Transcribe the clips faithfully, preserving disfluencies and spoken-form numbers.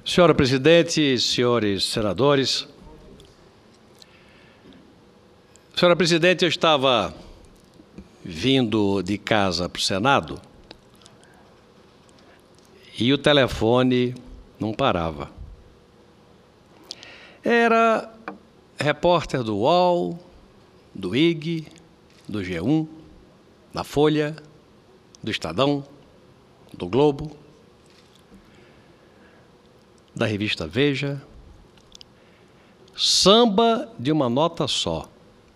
Senhora Presidente, senhores senadores. Senhora Presidente, eu estava vindo de casa para o Senado e o telefone não parava. Era repórter do U O L, do I G, do G um, da Folha, do Estadão, do Globo, da revista Veja, samba de uma nota só.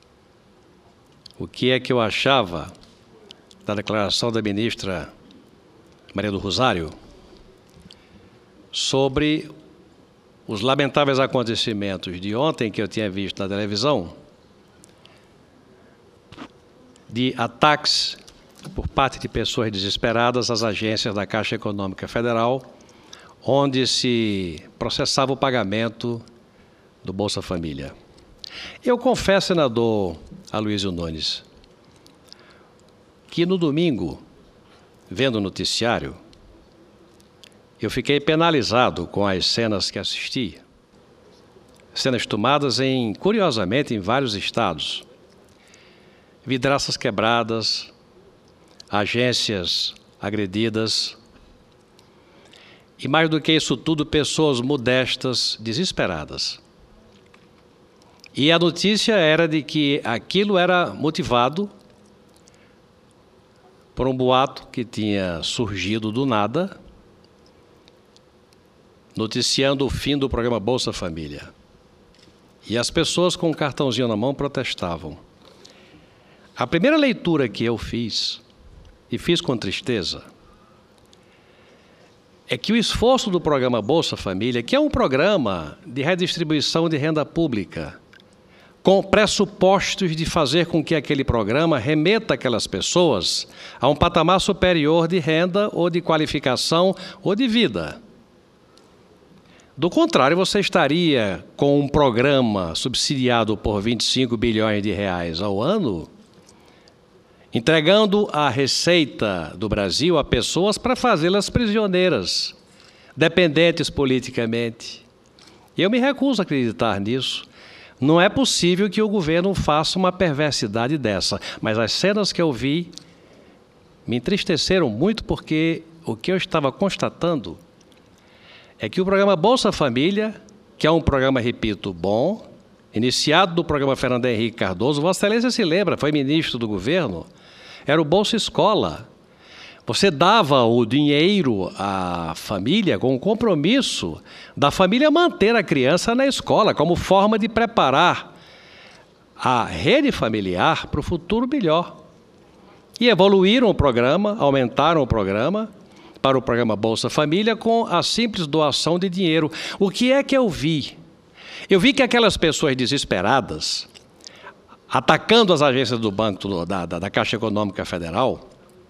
O que é que eu achava da declaração da ministra Maria do Rosário sobre os lamentáveis acontecimentos de ontem que eu tinha visto na televisão, de ataques por parte de pessoas desesperadas às agências da Caixa Econômica Federal, onde se processava o pagamento do Bolsa Família. Eu confesso, senador Aloysio Nunes, que no domingo, vendo o noticiário, eu fiquei penalizado com as cenas que assisti, cenas tomadas, em, curiosamente, em vários estados. Vidraças quebradas, agências agredidas, e mais do que isso tudo, pessoas modestas, desesperadas. E a notícia era de que aquilo era motivado por um boato que tinha surgido do nada, noticiando o fim do programa Bolsa Família. E as pessoas com um cartãozinho na mão protestavam. A primeira leitura que eu fiz, e fiz com tristeza, é que o esforço do programa Bolsa Família, que é um programa de redistribuição de renda pública, com pressupostos de fazer com que aquele programa remeta aquelas pessoas a um patamar superior de renda ou de qualificação ou de vida. Do contrário, você estaria com um programa subsidiado por vinte e cinco bilhões de reais ao ano, entregando a receita do Brasil a pessoas para fazê-las prisioneiras, dependentes politicamente. Eu me recuso a acreditar nisso. Não é possível que o governo faça uma perversidade dessa. Mas as cenas que eu vi me entristeceram muito, porque o que eu estava constatando é que o programa Bolsa Família, que é um programa, repito, bom, iniciado do programa Fernando Henrique Cardoso, Vossa Excelência se lembra, foi ministro do governo, era o Bolsa Escola. Você dava o dinheiro à família com o compromisso da família manter a criança na escola, como forma de preparar a rede familiar para o futuro melhor. E evoluíram o programa, aumentaram o programa para o programa Bolsa Família com a simples doação de dinheiro. O que é que eu vi? Eu vi que aquelas pessoas desesperadas, atacando as agências do Banco da, da, da Caixa Econômica Federal,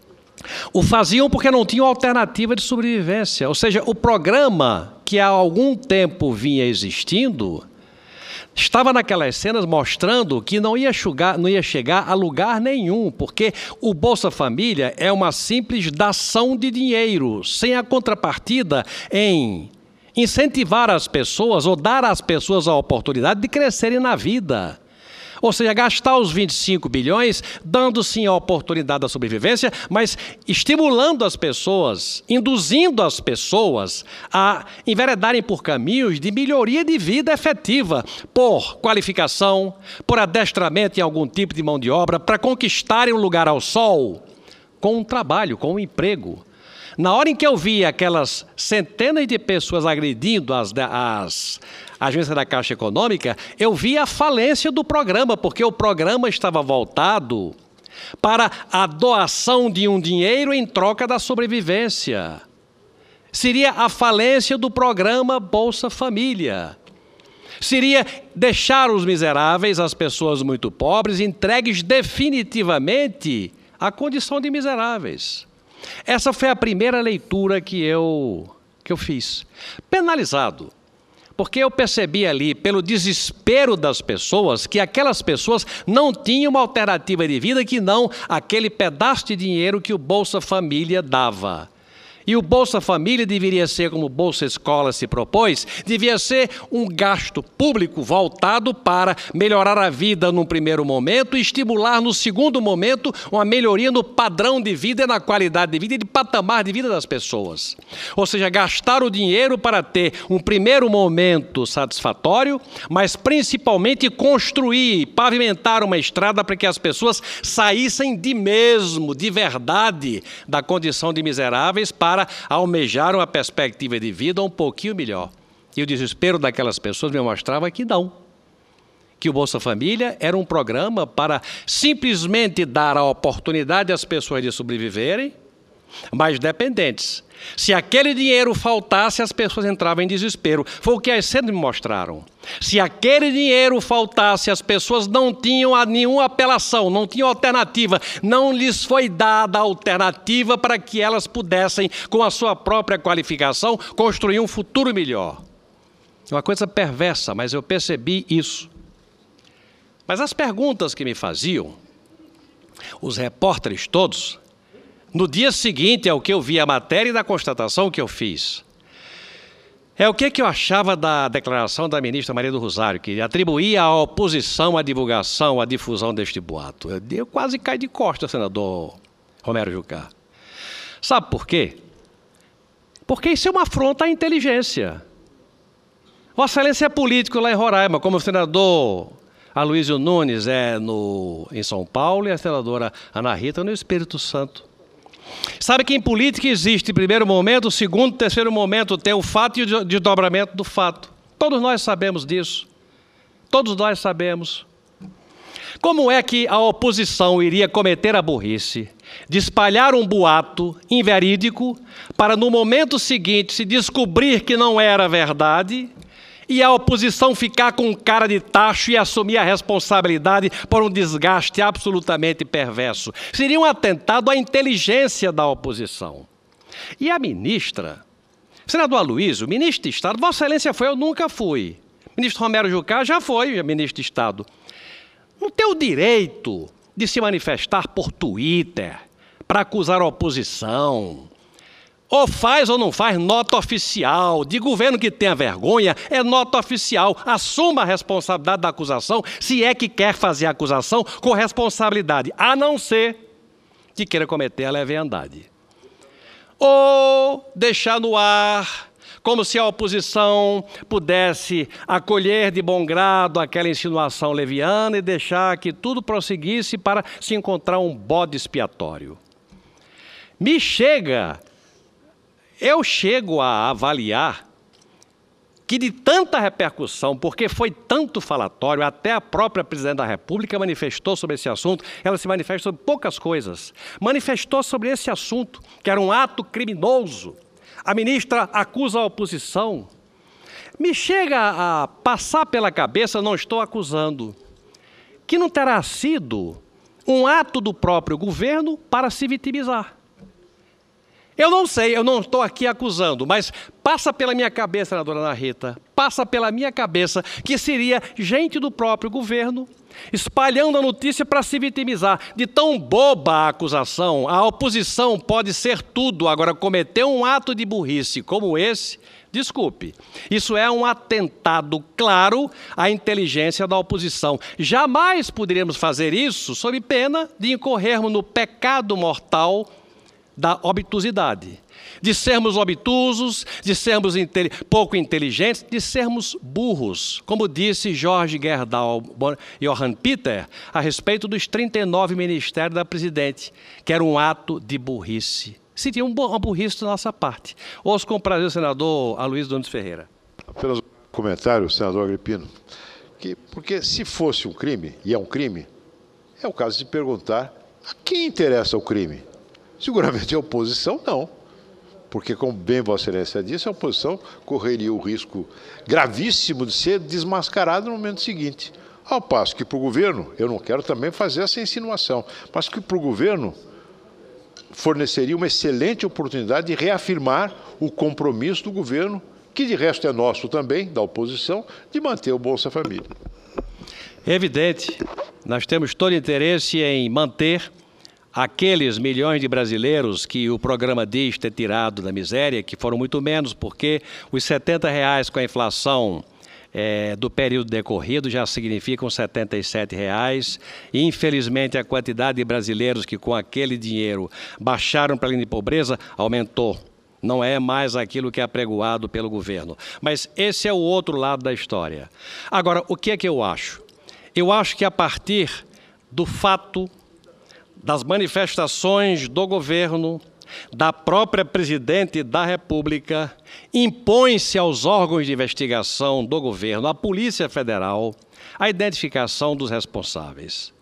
o faziam porque não tinham alternativa de sobrevivência. Ou seja, o programa que há algum tempo vinha existindo estava naquelas cenas mostrando que não ia chegar, não ia chegar a lugar nenhum, porque o Bolsa Família é uma simples dação de dinheiro, sem a contrapartida em incentivar as pessoas ou dar às pessoas a oportunidade de crescerem na vida. Ou seja, gastar os vinte e cinco bilhões, dando sim a oportunidade da sobrevivência, mas estimulando as pessoas, induzindo as pessoas a enveredarem por caminhos de melhoria de vida efetiva, por qualificação, por adestramento em algum tipo de mão de obra, para conquistarem um lugar ao sol, com um trabalho, com um emprego. Na hora em que eu vi aquelas centenas de pessoas agredindo as, as agências da Caixa Econômica, eu vi a falência do programa, porque o programa estava voltado para a doação de um dinheiro em troca da sobrevivência. Seria a falência do programa Bolsa Família. Seria deixar os miseráveis, as pessoas muito pobres, entregues definitivamente à condição de miseráveis. Essa foi a primeira leitura que eu, que eu fiz. Penalizado, porque eu percebi ali, pelo desespero das pessoas, que aquelas pessoas não tinham uma alternativa de vida que não aquele pedaço de dinheiro que o Bolsa Família dava. E o Bolsa Família deveria ser, como o Bolsa Escola se propôs, devia ser um gasto público voltado para melhorar a vida num primeiro momento e estimular no segundo momento uma melhoria no padrão de vida, na qualidade de vida e de patamar de vida das pessoas. Ou seja, gastar o dinheiro para ter um primeiro momento satisfatório, mas principalmente construir, pavimentar uma estrada para que as pessoas saíssem de mesmo, de verdade, da condição de miseráveis para para almejar uma perspectiva de vida um pouquinho melhor. E o desespero daquelas pessoas me mostrava que não. Que o Bolsa Família era um programa para simplesmente dar a oportunidade às pessoas de sobreviverem, mas dependentes. Se aquele dinheiro faltasse, as pessoas entravam em desespero. Foi o que as cenas me mostraram. Se aquele dinheiro faltasse, as pessoas não tinham nenhuma apelação, não tinham alternativa. Não lhes foi dada a alternativa para que elas pudessem, com a sua própria qualificação, construir um futuro melhor. Uma coisa perversa, mas eu percebi isso. Mas as perguntas que me faziam, os repórteres todos, no dia seguinte ao que eu vi a matéria e da constatação que eu fiz, é o que, que eu achava da declaração da ministra Maria do Rosário, que atribuía à oposição a divulgação, a difusão deste boato. Eu, eu quase caí de costas, senador Romero Jucá. Sabe por quê? Porque isso é uma afronta à inteligência. Vossa Excelência é político lá em Roraima, como o senador Aloysio Nunes é no, em São Paulo e a senadora Ana Rita no Espírito Santo. Sabe que em política existe primeiro momento, segundo, terceiro momento, tem o fato e o desdobramento do fato. Todos nós sabemos disso. Todos nós sabemos. Como é que a oposição iria cometer a burrice de espalhar um boato inverídico para no momento seguinte se descobrir que não era verdade e a oposição ficar com cara de tacho e assumir a responsabilidade por um desgaste absolutamente perverso? Seria um atentado à inteligência da oposição. E a ministra, senador Aloysio, ministro de Estado, Vossa Excelência foi, eu nunca fui. Ministro Romero Jucá já foi ministro de Estado. Não tem o direito de se manifestar por Twitter para acusar a oposição. Ou faz ou não faz nota oficial. De governo que tenha vergonha, é nota oficial. Assuma a responsabilidade da acusação, se é que quer fazer a acusação com responsabilidade, a não ser que queira cometer a leviandade. Ou deixar no ar, como se a oposição pudesse acolher de bom grado aquela insinuação leviana e deixar que tudo prosseguisse para se encontrar um bode expiatório. Me chega... Eu chego a avaliar que de tanta repercussão, porque foi tanto falatório, até a própria presidente da República manifestou sobre esse assunto, ela se manifesta sobre poucas coisas, manifestou sobre esse assunto, que era um ato criminoso. A ministra acusa a oposição. Me chega a passar pela cabeça, não estou acusando, que não terá sido um ato do próprio governo para se vitimizar. Eu não sei, eu não estou aqui acusando, mas passa pela minha cabeça, senadora Ana Rita, passa pela minha cabeça que seria gente do próprio governo espalhando a notícia para se vitimizar. De tão boba a acusação, a oposição pode ser tudo, agora cometer um ato de burrice como esse, desculpe, isso é um atentado claro à inteligência da oposição. Jamais poderíamos fazer isso sob pena de incorrermos no pecado mortal da obtusidade, de sermos obtusos, de sermos inte- pouco inteligentes, de sermos burros, como disse Jorge Gerdau Johann Peter a respeito dos trinta e nove ministérios da presidente, que era um ato de burrice. Seria um, uma burrice da nossa parte. Ouço com prazer o senador Aloysio Nunes Ferreira. Apenas um comentário, senador Agripino, que, porque se fosse um crime, e é um crime, é o caso de perguntar a quem interessa o crime. Seguramente a oposição não, porque, como bem Vossa Excelência disse, a oposição correria o risco gravíssimo de ser desmascarada no momento seguinte. Ao passo que para o governo, eu não quero também fazer essa insinuação, mas que para o governo forneceria uma excelente oportunidade de reafirmar o compromisso do governo, que de resto é nosso também, da oposição, de manter o Bolsa Família. É evidente, nós temos todo interesse em manter aqueles milhões de brasileiros que o programa diz ter tirado da miséria, que foram muito menos, porque os setenta reais com a inflação é, do período decorrido já significam setenta e sete reais. E, infelizmente, a quantidade de brasileiros que com aquele dinheiro baixaram para a linha de pobreza aumentou. Não é mais aquilo que é apregoado pelo governo. Mas esse é o outro lado da história. Agora, o que é que eu acho? Eu acho que a partir do fato das manifestações do governo, da própria presidente da República, impõe-se aos órgãos de investigação do governo, à Polícia Federal, a identificação dos responsáveis.